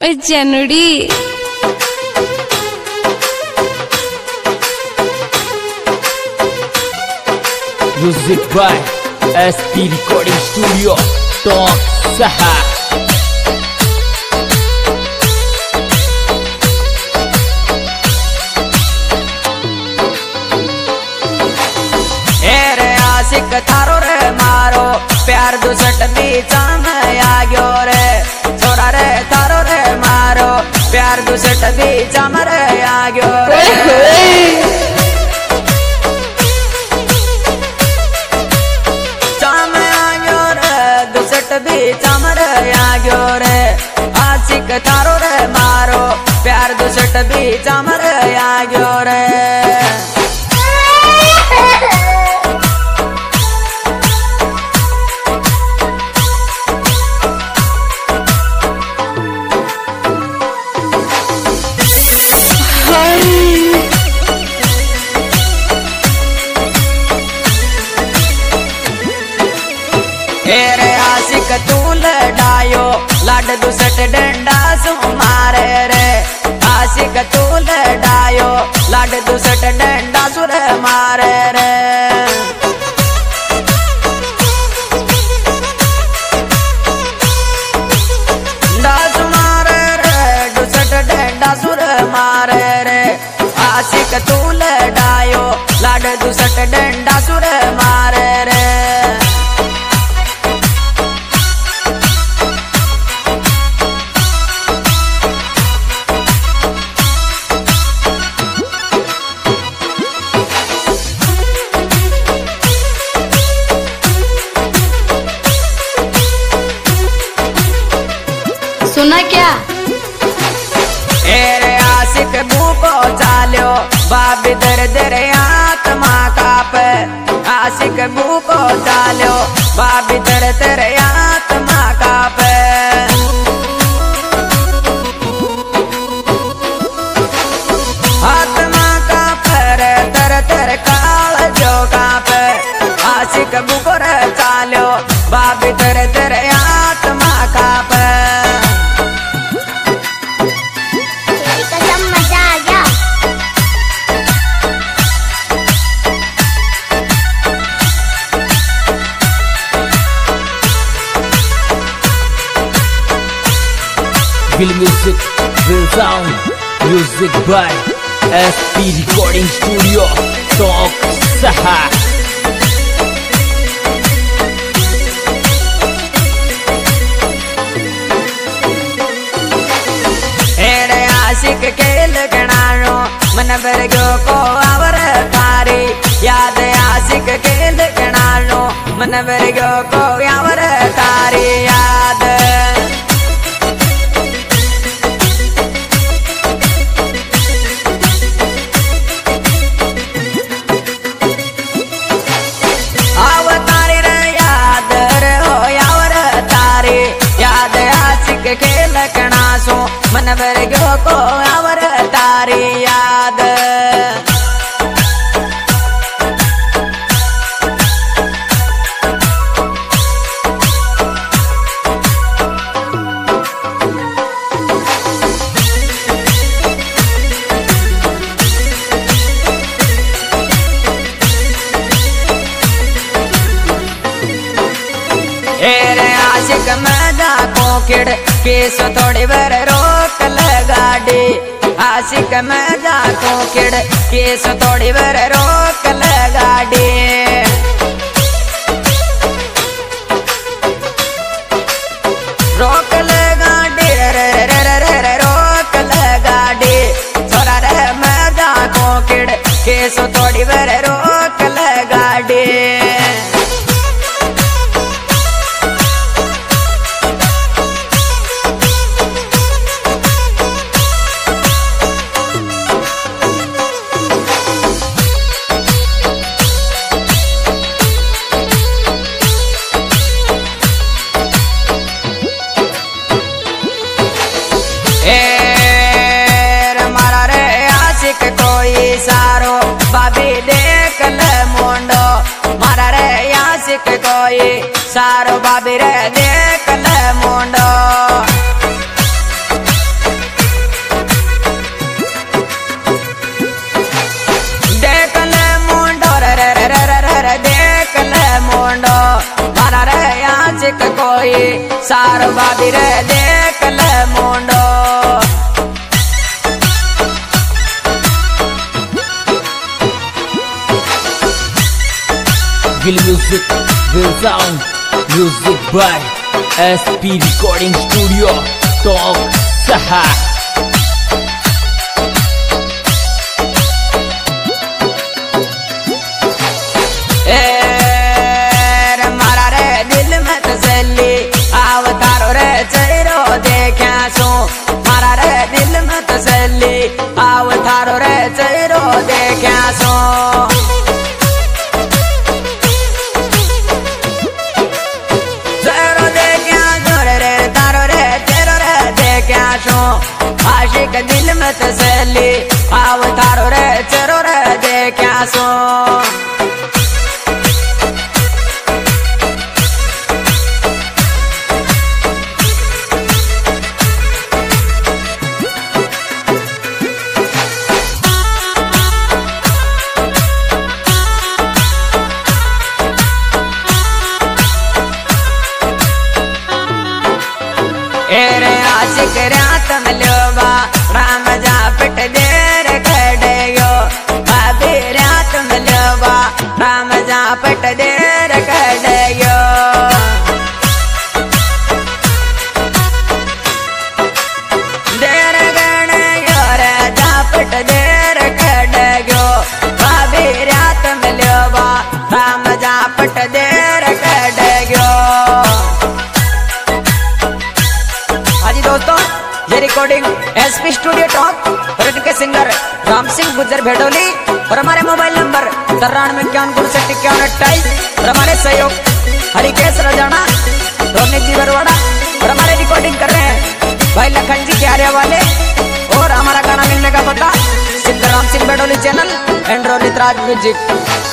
जनड़ी music by SP recording studio talk Saha. आशिक थारो रे मारो प्यार दुसट बीचा में आ गयो रे छोरा रे थारो रे मारो प्यार दुसट बीचा में रे आ गयो रे चाम आ गयो रे दुसट बीचा में रे आ गयो रे आशिक थारो रे मारो प्यार दुसट बीचा में रे आ गयो रे आशिक तू लड़ायो लाड दुसट डंडा सु मारे रे आशिक तू लड़ायो लाड दुसट डंडा सुर मारे रे डास मारे रे दुसट डंडा सुर मारे रे आशिक तू लड़ायो लाड दुसट डंडा सुर मारे रे सुना क्या एरे आशिक भूको चालो बाबी दर दर आत्मा का पे आशिक भूको चालो बाबी दर दर आत्मा का पे आत्मा का पर तर तर काल जो का पे आशिक भूको चालो बाबी दर दर आत्मा का पे Feel music, feel sound. Music by SP Recording Studio Talk Saha। एरे आशिक के लगनानो मन बरगो को आवर तारी याद आशिक के लगनानो मन बरगो को आवर तारी याद के लकना सो मन बरगो को आवर तारी याद एरे आशिक मजा को किड़ केस थोड़ी बर रोक लगाडी आशिक मजा को किड़ केस थोड़ी बर रोक लगाडी रोक लगाडी रे रे रे रे रे रोक लगाडी छोरा रे मजा को किड़ केस थोड़ी बर रोक लगाडी कोई सारो बाबी देख ले मुंडो मारा रे आशिक कोई सारो बाबी रे देख ले मुंडो कोई सार भाभी रे देख ले मुंडो। Gil Music will sound. Music by SP Recording Studio. Talk Saha. मारा रे दिल में तसल्ली अवतारो रे चेहरो देखा सो। मारा रे दिल में तसल्ली अवतारो रे चेहरो देखा सो। आशिक दिल में तसल्ली अवतारो रे चेहरो रे देखा सो। एरे आशिक रात मिलोबा राम जा पिट देर कड़ेयो। अभी रात मिलोबा राम जा पिट देर कड़ेयो। देर गणयो रे जा पिट देर कड़ेयो। अभी रात मिलोबा राम जा पिट देर कड़ेयो। हाजी दोस्तों, ये रिकॉर्डिंग एसपी स्टूडियो टॉक और इनके सिंगर राम सिंह गुज्जर भेडोली और हमारे मोबाइल नंबर 93 और हमारे सहयोग हरिकेश रजाना, रोनिक जी बरवाड़ा और हमारे रिकॉर्डिंग कर रहे हैं भाई लखन जी क्यारिया वाले। और हमारा गाना मिलने का पता singer Ram Singh Bhedoli channel and Ronit Raj music.